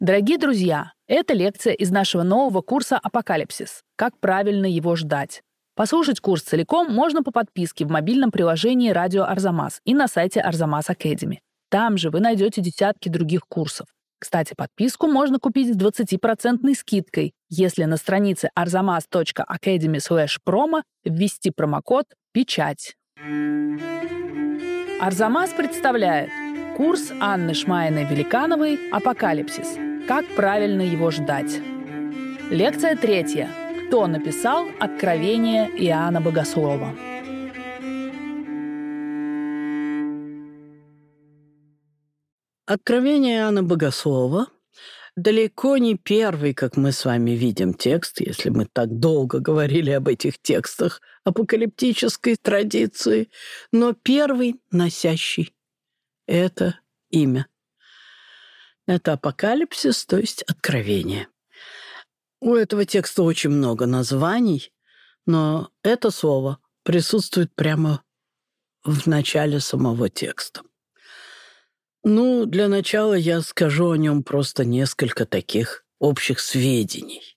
Дорогие друзья, это лекция из нашего нового курса «Апокалипсис. Как правильно его ждать». Послушать курс целиком можно по подписке в мобильном приложении «Радио Арзамас» и на сайте Арзамас Academy. Там же вы найдете десятки других курсов. Кстати, подписку можно купить с 20% скидкой, если на странице arzamas.academy/promo ввести промокод «Печать». Арзамас представляет курс Анны Шмаиной-Великановой «Апокалипсис. Как правильно его ждать». Лекция 3. Кто написал «Откровение» Иоанна Богослова? «Откровение» Иоанна Богослова далеко не первый, как мы с вами видим, текст, если мы так долго говорили об этих текстах апокалиптической традиции, но первый, носящий это имя. Это апокалипсис, то есть откровение. У этого текста очень много названий, но это слово присутствует прямо в начале самого текста. Для начала я скажу о нем просто несколько таких общих сведений.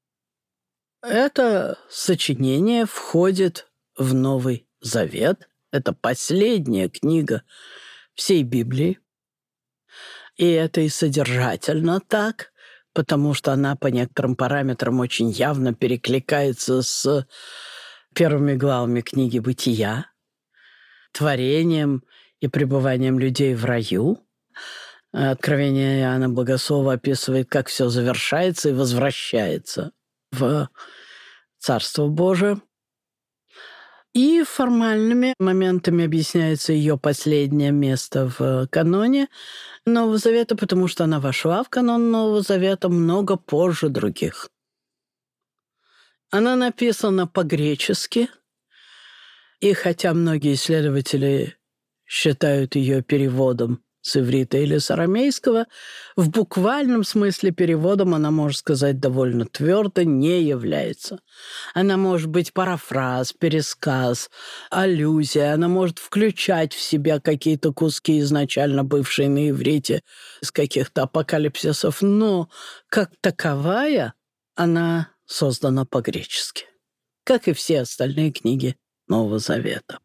Это сочинение входит в Новый Завет. Это последняя книга всей Библии. И это и содержательно так, потому что она по некоторым параметрам очень явно перекликается с первыми главами книги «Бытия», творением и пребыванием людей в раю. Откровение Иоанна Богослова описывает, как все завершается и возвращается в Царство Божие. И формальными моментами объясняется ее последнее место в каноне Нового Завета, потому что она вошла в канон Нового Завета много позже других. Она написана по-гречески, и хотя многие исследователи считают ее переводом с иврита или с арамейского, в буквальном смысле переводом она, можно сказать, довольно твердо не является. Она может быть парафраз, пересказ, аллюзия, она может включать в себя какие-то куски, изначально бывшие на иврите, из каких-то апокалипсисов, но как таковая она создана по-гречески, как и все остальные книги Нового Завета.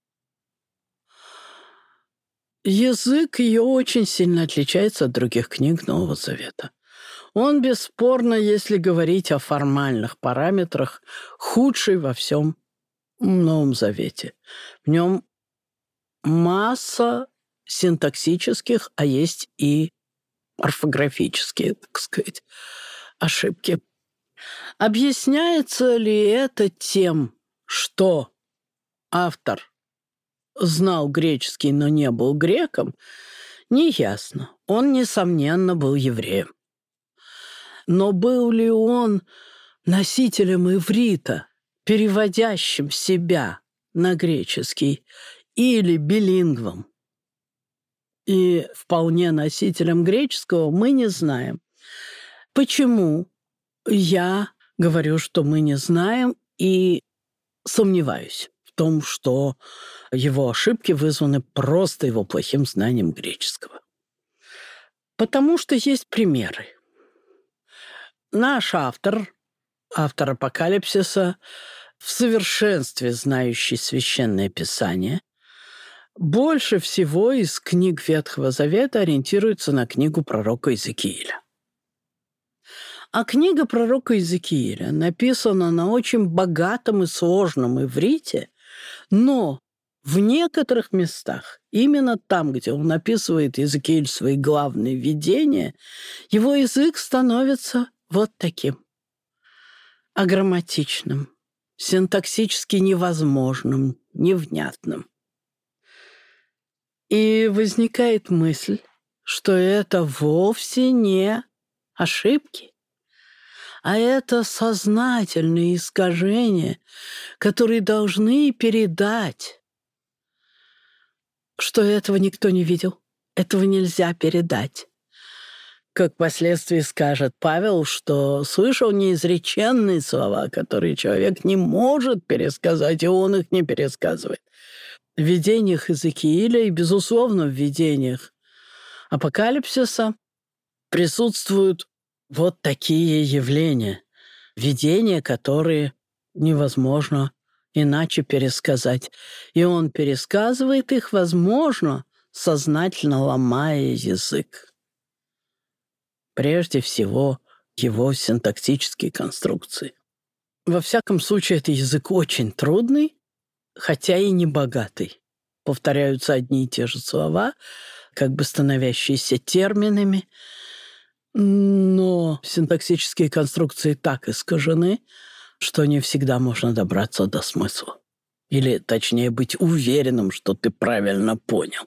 Язык ее очень сильно отличается от других книг Нового Завета. Он, бесспорно, если говорить о формальных параметрах, худший во всем Новом Завете. В нем масса синтаксических, а есть и орфографические, так сказать, ошибки. Объясняется ли это тем, что автор знал греческий, но не был греком, неясно. Он, несомненно, был евреем. Но был ли он носителем иврита, переводящим себя на греческий, или билингвом, и вполне носителем греческого, мы не знаем. Почему я говорю, что мы не знаем, и сомневаюсь в том, что его ошибки вызваны просто его плохим знанием греческого. Потому что есть примеры. Наш автор Апокалипсиса, в совершенстве знающий Священное Писание, больше всего из книг Ветхого Завета ориентируется на книгу пророка Иезекииля. А книга пророка Иезекииля написана на очень богатом и сложном иврите, но в некоторых местах, именно там, где он описывает Иезекииль свои главные видения, его язык становится вот таким: аграмматичным, синтаксически невозможным, невнятным. И возникает мысль, что это вовсе не ошибки, а это сознательные искажения, которые должны передать, что этого никто не видел, этого нельзя передать. Как впоследствии скажет Павел, что слышал неизреченные слова, которые человек не может пересказать, и он их не пересказывает. В видениях Иезекииля и, безусловно, в видениях Апокалипсиса присутствуют вот такие явления, видения, которые невозможно иначе пересказать. И он пересказывает их, возможно, сознательно ломая язык. Прежде всего, его синтаксические конструкции. Во всяком случае, это язык очень трудный, хотя и не богатый. Повторяются одни и те же слова, как бы становящиеся терминами, но синтаксические конструкции так искажены, что не всегда можно добраться до смысла. Или, точнее, быть уверенным, что ты правильно понял.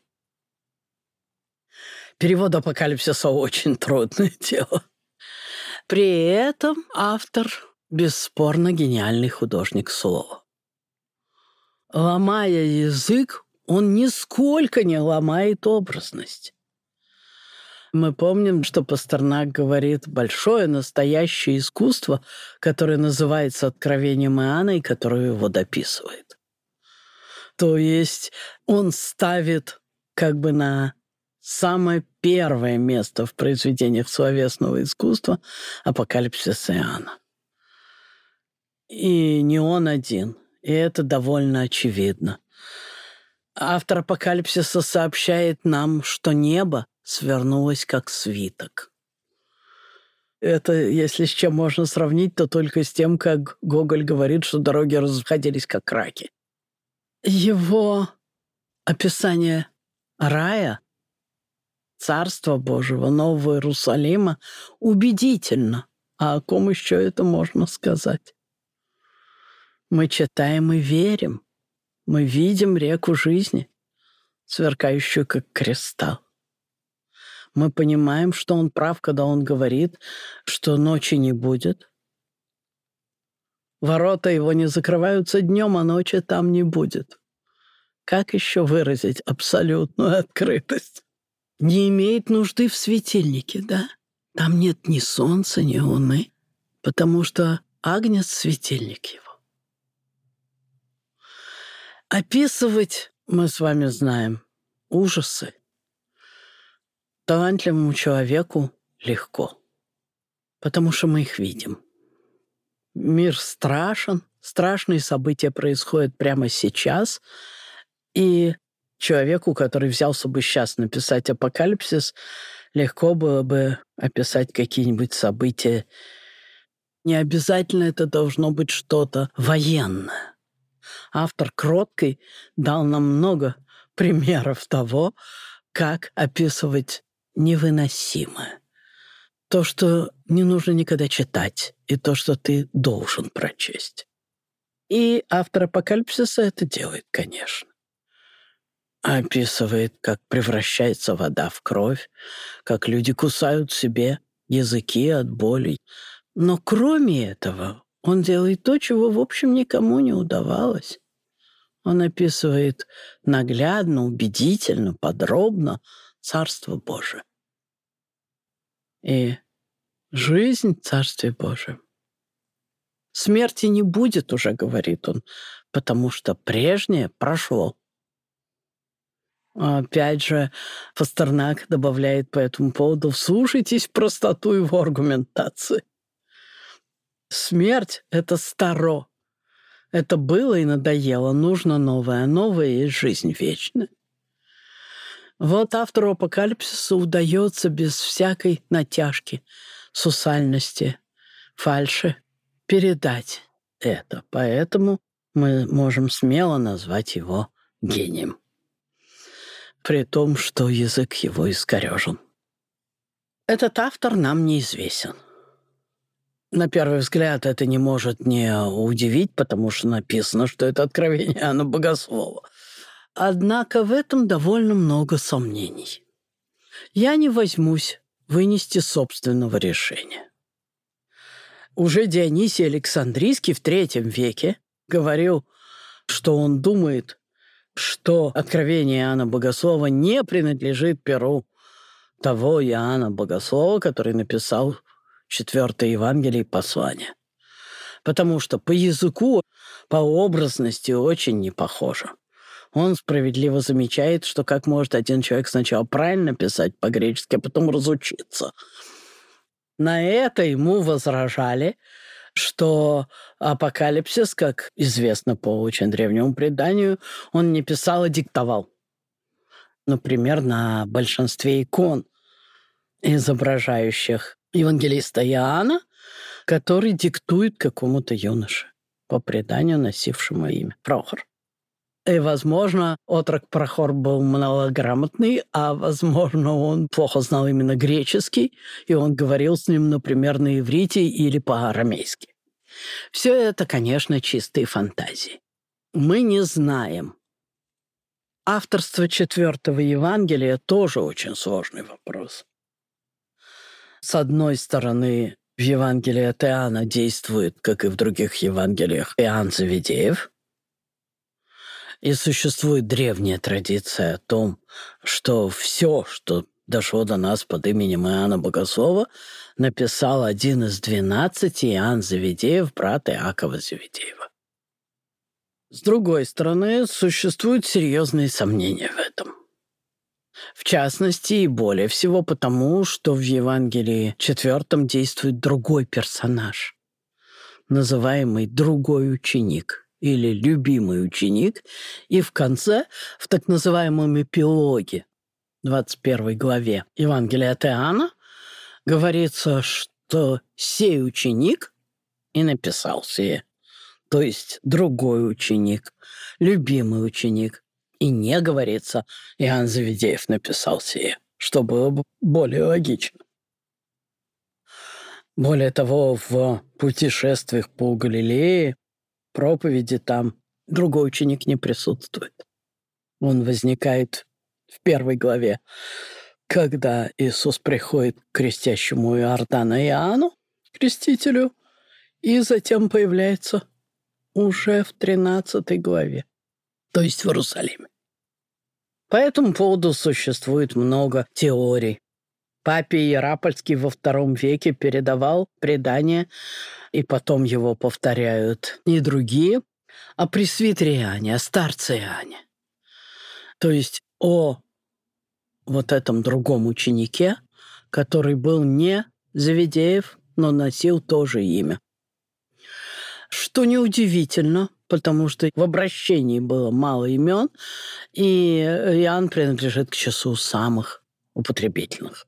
Перевод апокалипсиса очень трудное дело. При этом автор бесспорно гениальный художник слова. Ломая язык, он нисколько не ломает образность. Мы помним, что Пастернак говорит большое настоящее искусство, которое называется «Откровением Иоанна» и которое его дописывает. То есть он ставит как бы на самое первое место в произведениях словесного искусства апокалипсис Иоанна. И не он один, и это довольно очевидно. Автор апокалипсиса сообщает нам, что небо свернулось как свиток. Это, если с чем можно сравнить, то только с тем, как Гоголь говорит, что дороги расходились как раки. Его описание рая, Царства Божьего, Нового Иерусалима убедительно. А о ком еще это можно сказать? Мы читаем и верим. Мы видим реку жизни, сверкающую как кристалл. Мы понимаем, что он прав, когда он говорит, что ночи не будет. Ворота его не закрываются днем, а ночи там не будет. Как еще выразить абсолютную открытость? Не имеет нужды в светильнике, да? Там нет ни солнца, ни луны, потому что Агнец — светильник его. Описывать, мы с вами знаем, ужасы талантливому человеку легко, потому что мы их видим. Мир страшен, страшные события происходят прямо сейчас, и человеку, который взялся бы сейчас написать апокалипсис, легко было бы описать какие-нибудь события. Не обязательно это должно быть что-то военное. Автор «Кроткой» дал нам много примеров того, как описывать невыносимое. То, что не нужно никогда читать, и то, что ты должен прочесть. И автор апокалипсиса это делает, конечно. Описывает, как превращается вода в кровь, как люди кусают себе языки от боли. Но кроме этого, он делает то, чего, в общем, никому не удавалось. Он описывает наглядно, убедительно, подробно Царство Божие. И жизнь в Царстве Божьем. Смерти не будет уже, говорит он, потому что прежнее прошло. Опять же, Пастернак добавляет по этому поводу: вслушайтесь в простоту его аргументации. Смерть — это старо. Это было и надоело, нужно новое, а новое есть жизнь вечная. Вот автору апокалипсиса удается без всякой натяжки, сусальности, фальши передать это. Поэтому мы можем смело назвать его гением. При том, что язык его искорежен. Этот автор нам неизвестен. На первый взгляд это не может не удивить, потому что написано, что это откровение Иоанна Богослова. Однако в этом довольно много сомнений. Я не возьмусь вынести собственного решения. Уже Дионисий Александрийский в III веке говорил, что он думает, что откровение Иоанна Богослова не принадлежит перу того Иоанна Богослова, который написал 4 Евангелие и послание. Потому что по языку, по образности очень не похоже. Он справедливо замечает, что как может один человек сначала правильно писать по-гречески, а потом разучиться. На это ему возражали, что апокалипсис, как известно по очень древнему преданию, он не писал, а диктовал. Например, на большинстве икон, изображающих евангелиста Иоанна, который диктует какому-то юноше, по преданию носившему имя Прохор. И, возможно, отрок Прохор был малограмотный, а, возможно, он плохо знал именно греческий, и он говорил с ним, например, на иврите или по-арамейски. Все это, конечно, чистые фантазии. Мы не знаем. Авторство 4-го Евангелия тоже очень сложный вопрос. С одной стороны, в Евангелии от Иоанна действует, как и в других Евангелиях, Иоанн Завидеев. И существует древняя традиция о том, что все, что дошло до нас под именем Иоанна Богослова, написал один из 12 Иоанн Завидеев, брат Иакова Завидеева. С другой стороны, существуют серьезные сомнения в этом. В частности, и более всего потому, что в Евангелии 4 действует другой персонаж, называемый «другой ученик» или «любимый ученик», и в конце, в так называемом эпилоге, 21 главе Евангелия от Иоанна, говорится, что «сей ученик» и написал сие, то есть другой ученик, любимый ученик. И не говорится, Иоанн Завидеев написал сие, что было бы более логично. Более того, в путешествиях по Галилее, проповеди там, другой ученик не присутствует. Он возникает в 1 главе, когда Иисус приходит к крестящему Иордана Иоанну, крестителю, и затем появляется уже в 13 главе, то есть в Иерусалиме. По этому поводу существует много теорий. Папий Иеропольский во II веке передавал предание, и потом его повторяют и другие, о пресвитере Иоанне, о старце Иоанне. То есть о вот этом другом ученике, который был не Завидеев, но носил тоже имя. Что неудивительно, потому что в обращении было мало имен, и Иоанн принадлежит к числу самых употребительных.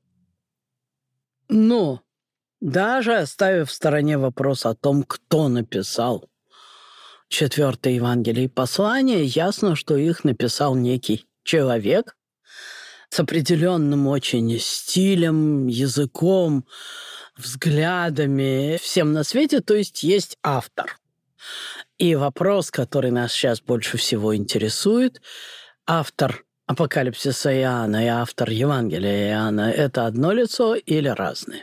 Но даже оставив в стороне вопрос о том, кто написал 4 Евангелие и послание, ясно, что их написал некий человек с определенным очень стилем, языком, взглядами, всем на свете, то есть автор. И вопрос, который нас сейчас больше всего интересует, автор Апокалипсиса Иоанна и автор Евангелия Иоанна – это одно лицо или разные?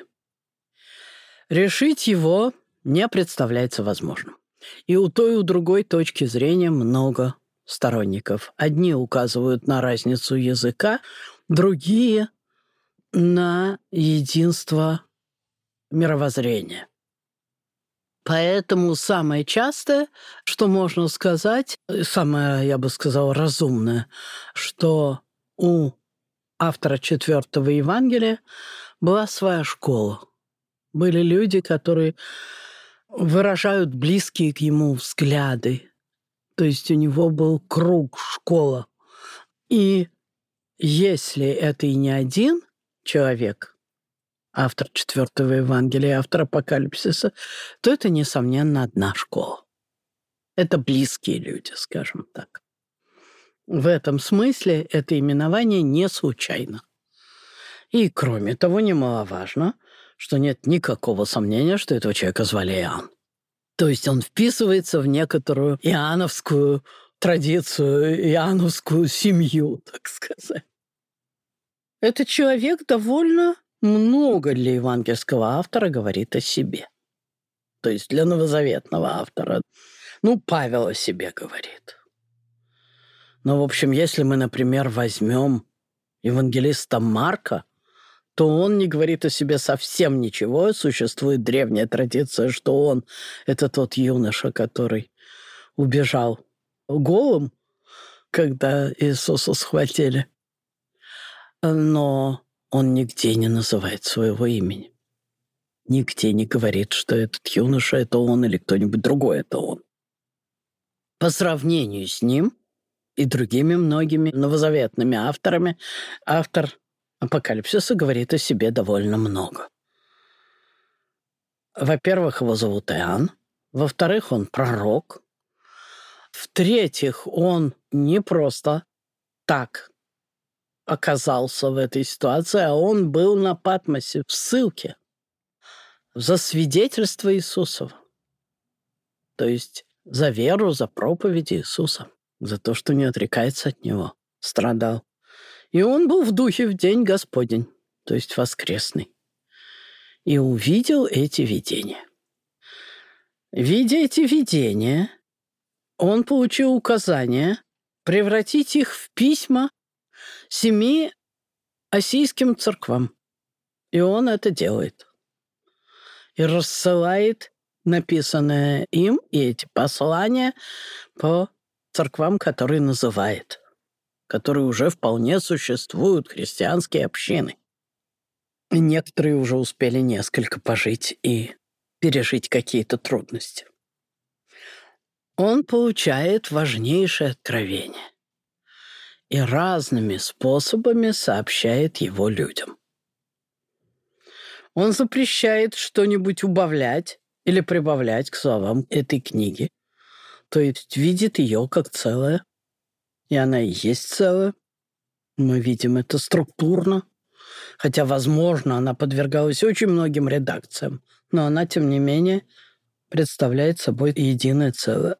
Решить его не представляется возможным. И у той, и у другой точки зрения много сторонников. Одни указывают на разницу языка, другие – на единство мировоззрения. Поэтому самое частое, что можно сказать, самое, я бы сказал, разумное, что у автора 4-го Евангелия была своя школа. Были люди, которые выражают близкие к ему взгляды. То есть у него был круг, школа. И если это и не один человек, автор 4-го Евангелия, автор Апокалипсиса, то это, несомненно, одна школа. Это близкие люди, скажем так. В этом смысле это именование не случайно. И, кроме того, немаловажно, что нет никакого сомнения, что этого человека звали Иоанн. То есть он вписывается в некоторую иоанновскую традицию, иоанновскую семью, так сказать. Этот человек довольно много для евангельского автора говорит о себе. То есть для новозаветного автора. Павел о себе говорит. Но, в общем, если мы, например, возьмем евангелиста Марка, то он не говорит о себе совсем ничего. Существует древняя традиция, что он – это тот юноша, который убежал голым, когда Иисуса схватили. Но он нигде не называет своего имени. Нигде не говорит, что этот юноша — это он или кто-нибудь другой — это он. По сравнению с ним и другими многими новозаветными авторами, автор «Апокалипсиса» говорит о себе довольно много. Во-первых, его зовут Иоанн. Во-вторых, он пророк. В-третьих, он не просто так оказался в этой ситуации, а он был на Патмосе в ссылке за свидетельство Иисусова. То есть за веру, за проповедь Иисуса, за то, что не отрекается от Него, страдал. И он был в духе в день Господень, то есть воскресный, и увидел эти видения. Видя эти видения, он получил указание превратить их в письма 7 асийским церквам. И он это делает. И рассылает написанное им и эти послания по церквам, которые называет, которые уже вполне существуют, христианские общины. И некоторые уже успели несколько пожить и пережить какие-то трудности. Он получает важнейшее откровение и разными способами сообщает его людям. Он запрещает что-нибудь убавлять или прибавлять к словам этой книги, то есть видит ее как целое, и она и есть целое. Мы видим это структурно, хотя, возможно, она подвергалась очень многим редакциям, но она, тем не менее, представляет собой единое целое.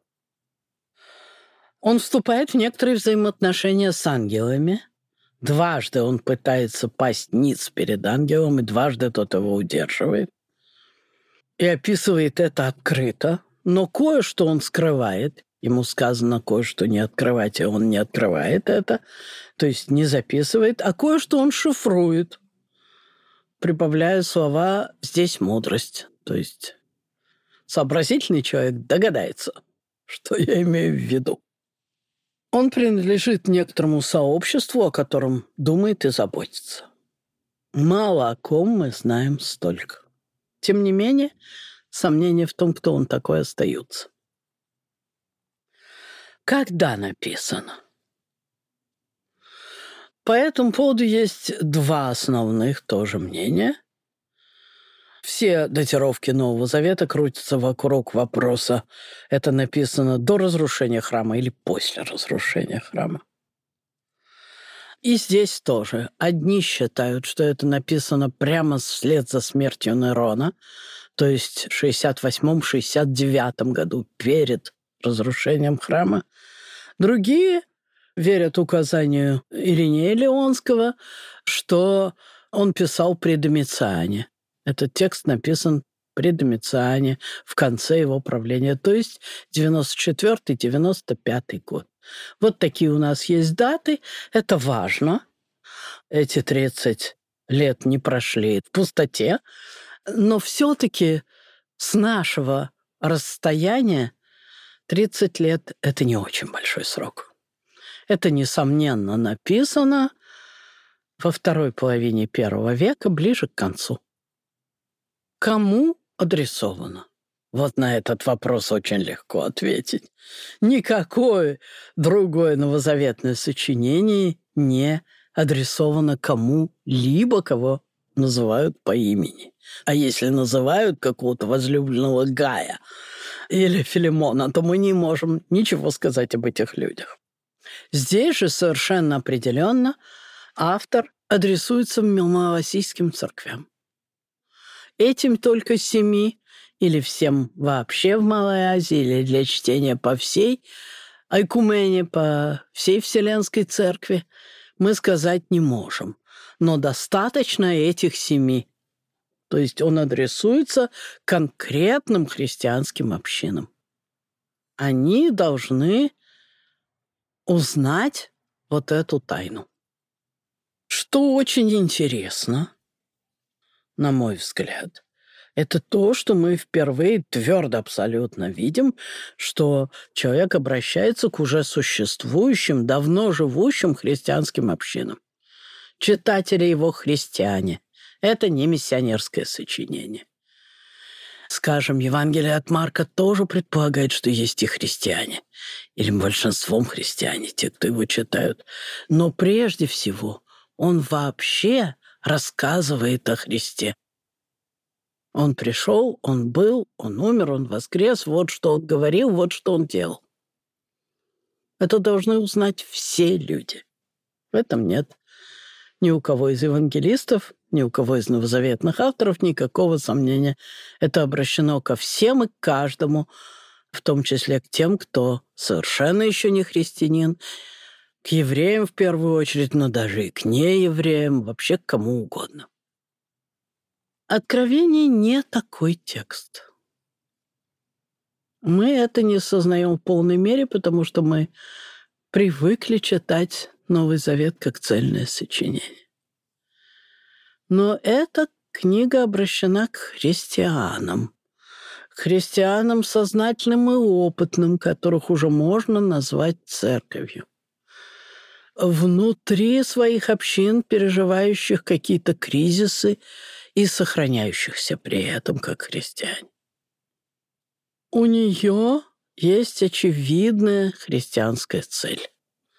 Он вступает в некоторые взаимоотношения с ангелами. Дважды он пытается пасть ниц перед ангелом, и дважды тот его удерживает. И описывает это открыто, но кое-что он скрывает. Ему сказано кое-что не открывать, и он не открывает это, то есть не записывает, а кое-что он шифрует, прибавляя слова «здесь мудрость». То есть сообразительный человек догадается, что я имею в виду. Он принадлежит некоторому сообществу, о котором думает и заботится. Мало о ком мы знаем столько. Тем не менее, сомнения в том, кто он такой, остаются. Когда написано? По этому поводу есть 2 основных тоже мнения. Все датировки Нового Завета крутятся вокруг вопроса, это написано до разрушения храма или после разрушения храма. И здесь тоже. Одни считают, что это написано прямо вслед за смертью Нерона, то есть в 68-69 году, перед разрушением храма. Другие верят указанию Иринея Леонского, что он писал при Домициане. Этот текст написан при Домициане в конце его правления, то есть 94-95 год. Вот такие у нас есть даты. Это важно. Эти 30 лет не прошли в пустоте. Но все-таки с нашего расстояния 30 лет – это не очень большой срок. Это, несомненно, написано во второй половине I века, ближе к концу. Кому адресовано? Вот на этот вопрос очень легко ответить. Никакое другое новозаветное сочинение не адресовано кому-либо, кого называют по имени. А если называют какого-то возлюбленного Гая или Филимона, то мы не можем ничего сказать об этих людях. Здесь же совершенно определенно автор адресуется малоазийским церквям. Этим только 7 или всем вообще в Малой Азии, или для чтения по всей айкумене, по всей Вселенской Церкви, мы сказать не можем. Но достаточно этих 7. То есть он адресуется конкретным христианским общинам. Они должны узнать вот эту тайну. Что очень интересно, на мой взгляд, это то, что мы впервые твердо абсолютно видим, что человек обращается к уже существующим, давно живущим христианским общинам. Читатели его христиане. Это не миссионерское сочинение. Скажем, Евангелие от Марка тоже предполагает, что есть и христиане. Или большинством христиане, те, кто его читают. Но прежде всего он вообще рассказывает о Христе. Он пришел, он был, он умер, он воскрес. Вот что он говорил, вот что он делал. Это должны узнать все люди. В этом нет ни у кого из евангелистов, ни у кого из новозаветных авторов никакого сомнения. Это обращено ко всем и к каждому, в том числе к тем, кто совершенно еще не христианин, к евреям в первую очередь, но даже и к неевреям, вообще к кому угодно. Откровение не такой текст. Мы это не сознаем в полной мере, потому что мы привыкли читать Новый Завет как цельное сочинение. Но эта книга обращена к христианам сознательным и опытным, которых уже можно назвать церковью. Внутри своих общин, переживающих какие-то кризисы и сохраняющихся при этом как христиане. У нее есть очевидная христианская цель.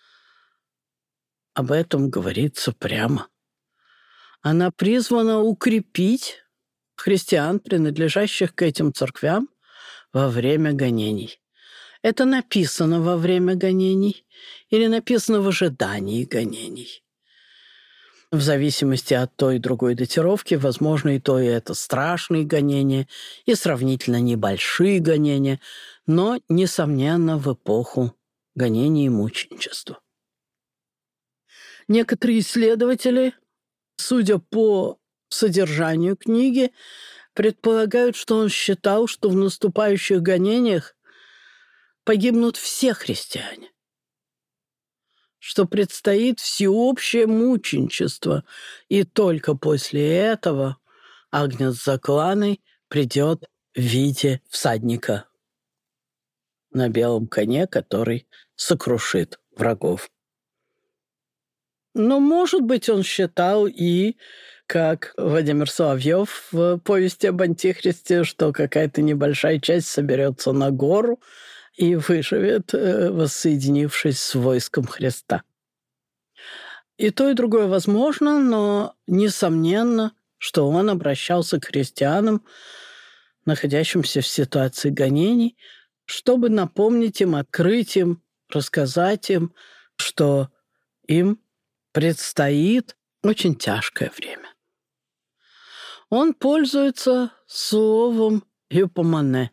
Об этом говорится прямо. Она призвана укрепить христиан, принадлежащих к этим церквям, во время гонений. Это написано во время гонений или написано в ожидании гонений. В зависимости от той и другой датировки, возможно, и то, и это страшные гонения, и сравнительно небольшие гонения, но, несомненно, в эпоху гонений и мученичества. Некоторые исследователи, судя по содержанию книги, предполагают, что он считал, что в наступающих гонениях погибнут все христиане, что предстоит всеобщее мученичество, и только после этого агнец закланый придет в виде всадника на белом коне, который сокрушит врагов. Но, может быть, он считал и, как Владимир Соловьев в повести об Антихристе, что какая-то небольшая часть соберется на гору и выживет, воссоединившись с войском Христа. И то, и другое возможно, но несомненно, что он обращался к христианам, находящимся в ситуации гонений, чтобы напомнить им, открыть им, рассказать им, что им предстоит очень тяжкое время. Он пользуется словом «юпомане»,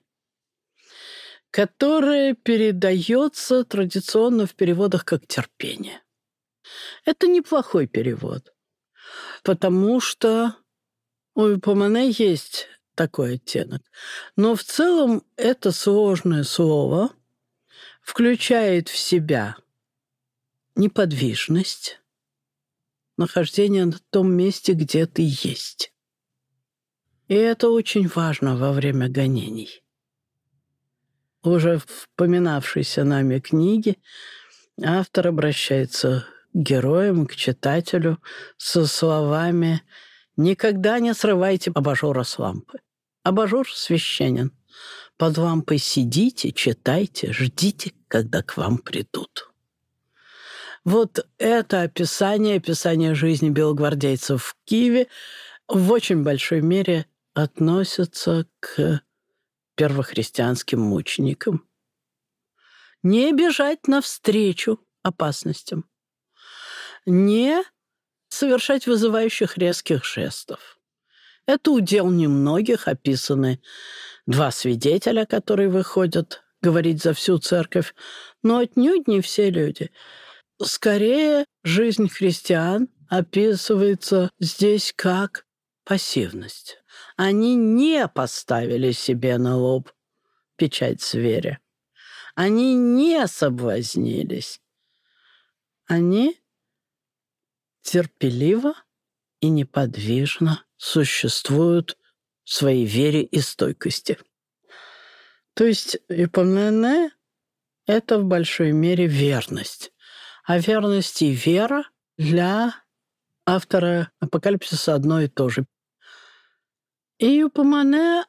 которое передается традиционно в переводах как «терпение». Это неплохой перевод, потому что у «юпомане» есть такой оттенок. Но в целом это сложное слово включает в себя неподвижность, нахождение на том месте, где ты есть. И это очень важно во время гонений. Уже в вспоминавшейся нами книге автор обращается к героям, к читателю со словами «Никогда не срывайте абажура с лампы. Абажур священен. Под лампой сидите, читайте, ждите, когда к вам придут». Вот это описание жизни белогвардейцев в Киеве в очень большой мере относится к первохристианским мученикам. Не бежать навстречу опасностям, не совершать вызывающих резких жестов. Это удел немногих, описаны 2 свидетеля, которые выходят говорить за всю церковь, но отнюдь не все люди. Скорее, жизнь христиан описывается здесь как пассивность. Они не поставили себе на лоб печать зверя. Они не соблазнились. Они терпеливо и неподвижно существуют в своей вере и стойкости. То есть «юпомане» — это в большой мере верность. А верность и вера для автора «Апокалипсиса» одно и то же. И «юпомане»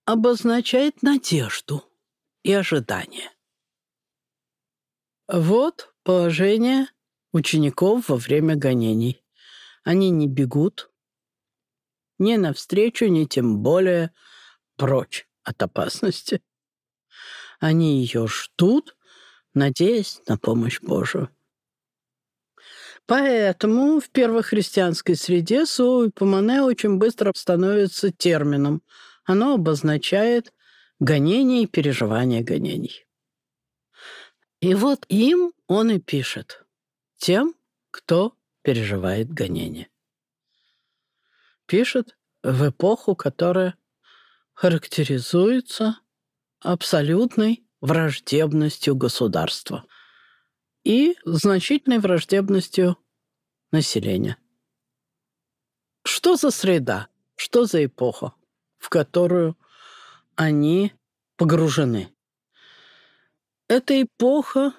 обозначает надежду и ожидание. Вот положение учеников во время гонений. Они не бегут ни навстречу, ни тем более прочь от опасности. Они ее ждут, надеясь на помощь Божию. Поэтому в первохристианской среде слово «ипомане» очень быстро становится термином. Оно обозначает гонение и переживание гонений. И вот им он и пишет. Тем, кто переживает гонение. Пишет в эпоху, которая характеризуется абсолютной враждебностью государства и значительной враждебностью населения. Что за среда, что за эпоха, в которую они погружены? Это эпоха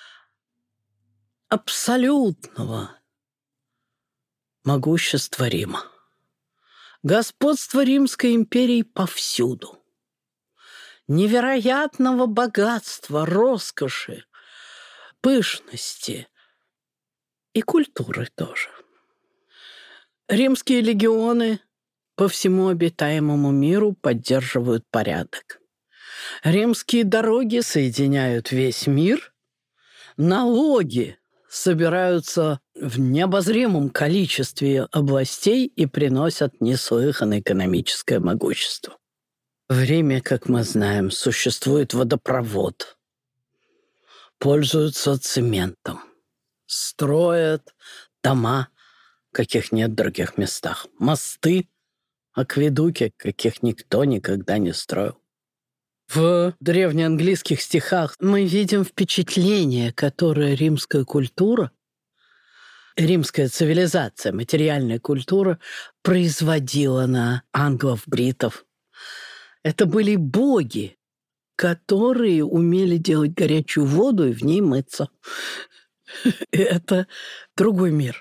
абсолютного могущества Рима. Господство Римской империи повсюду. Невероятного богатства, роскоши, пышности и культуры тоже. Римские легионы по всему обитаемому миру поддерживают порядок. Римские дороги соединяют весь мир. Налоги собираются в необозримом количестве областей и приносят неслыханное экономическое могущество. В Риме, как мы знаем, существует водопровод. Пользуются цементом. Строят дома, каких нет в других местах. Мосты, акведуки, каких никто никогда не строил. В древнеанглийских стихах мы видим впечатление, которое римская культура, римская цивилизация, материальная культура производила на англов, бритов. Это были боги, которые умели делать горячую воду и в ней мыться. Это другой мир.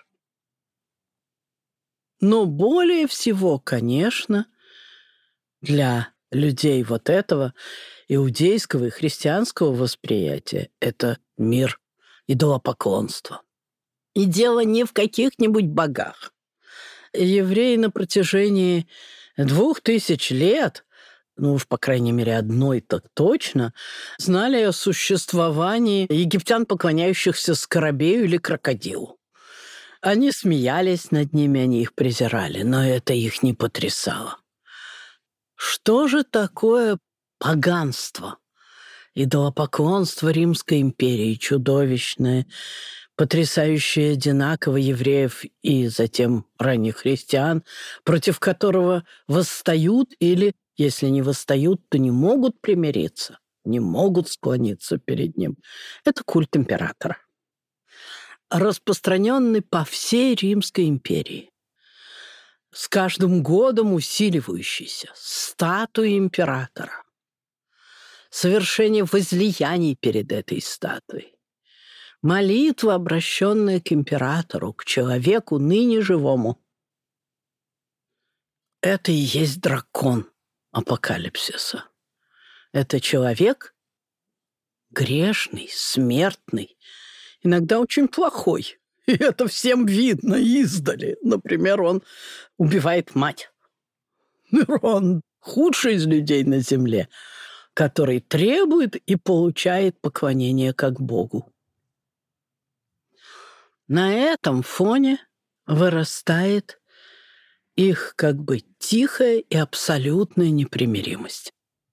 Но более всего, конечно, для людей вот этого иудейского и христианского восприятия это мир идолопоклонства. И дело не в каких-нибудь богах. Евреи на протяжении 2000 лет, ну уж по крайней мере одной так точно, знали о существовании египтян, поклоняющихся скоробею или крокодилу. Они смеялись над ними, они их презирали, но это их не потрясало. Что же такое поганство? Идолопоклонство Римской империи, чудовищное, потрясающее одинаково евреев и затем ранних христиан, против которого восстают или, если не восстают, то не могут примириться, не могут склониться перед ним. Это культ императора, распространенный по всей Римской империи. С каждым годом усиливающийся, статуи императора, совершение возлияний перед этой статуей, молитва, обращенная к императору, к человеку ныне живому. Это и есть дракон апокалипсиса. Это человек грешный, смертный, иногда очень плохой. И это всем видно издали. Например, он убивает мать. Он худший из людей на земле, который требует и получает поклонение как Богу. На этом фоне вырастает их как бы тихая и абсолютная непримиримость.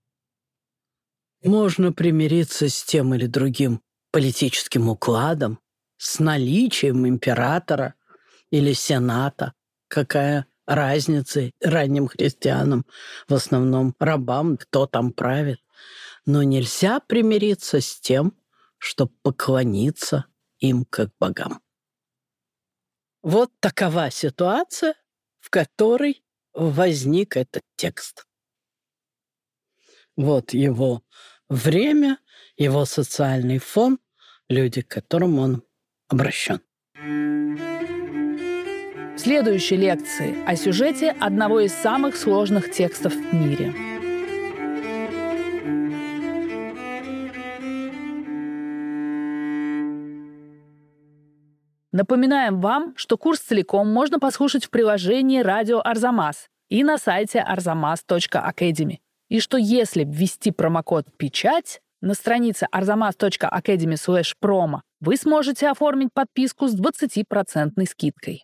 Можно примириться с тем или другим политическим укладом, с наличием императора или сената. Какая разница ранним христианам, в основном рабам, кто там правит. Но нельзя примириться с тем, чтобы поклониться им как богам. Вот такова ситуация, в которой возник этот текст. Вот его время, его социальный фон, люди, к которым он обращен. В следующей лекции о сюжете одного из самых сложных текстов в мире. Напоминаем вам, что курс целиком можно послушать в приложении «Радио Арзамас» и на сайте arzamas.academy. И что если ввести промокод «Печать» на странице arzamas.academy/promo, вы сможете оформить подписку с 20% скидкой.